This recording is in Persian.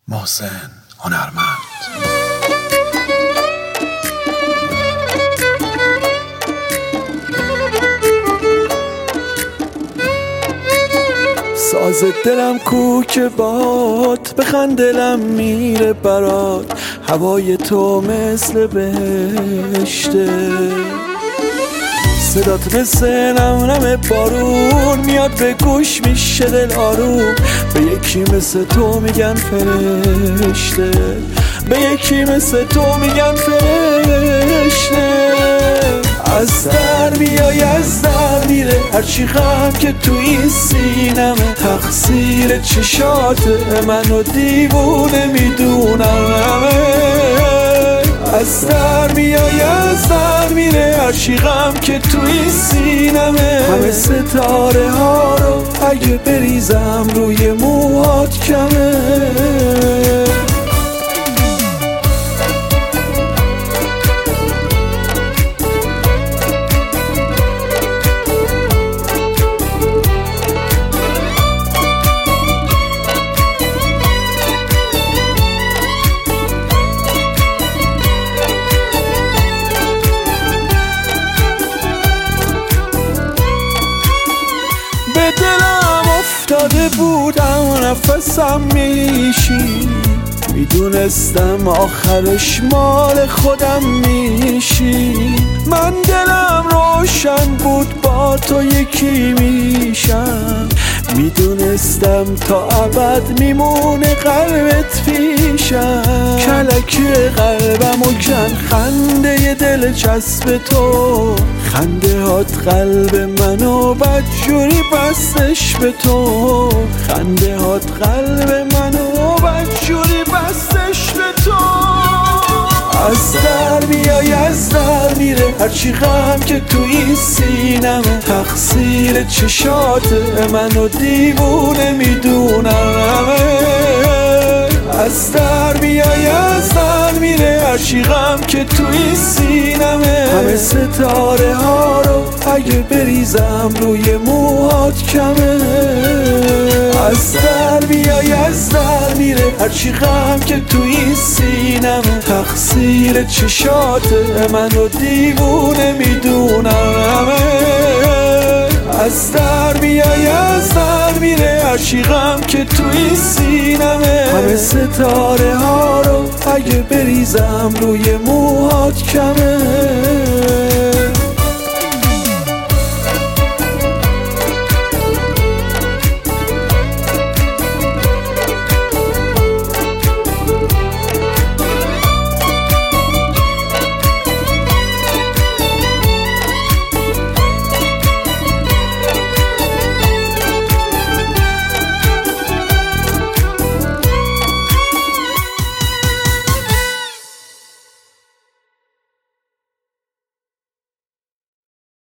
محسن هنرمند. ساز دلم کو که باد بخند دلم میره برات، هوای تو مثل بهشته، صدات مثل نم بارون میاد به گوش میشه دل آروم، به یکی مثل تو میگن فرشته، به یکی مثل تو میگن فرشته. از در میای از در میره هرچی غم که تو این سینمه، تقصیر چشات منو دیوونه میدونمه. از در میای از در میره هرچی غم که تو این سینمه، همه ستاره ها رو اگه بریزم روی موهات کمه. به دلم افتاده بودم نفسم میشی، میدونستم آخرش مال خودم میشی. من دلم روشن بود با تو یکی میشم، میدونستم تا ابد میمونه قلبت پیشم. کلک قلبمو کن خنده دل چسب تو، خنده هات قلب منو بدجوری بستش به تو، خنده هات قلب منو بدجوری بستش به تو. از در میای از در میره هرچی غم که تو این سینمه، تقصیر چشات منو دیوونه میدونمه. از در میای از در میره هرچی غم که تو این سینمه، همه ستاره ها رو اگه بریزم روی موهات کمه. از در میای از در میره هرچی غم که تو این سینمه، تقصیر چشات منو دیوونه میدونمه. از در میای از در میره هرچی غم که تو این سینمه، همه ستاره ها رو اگه بریزم روی موهات کمه.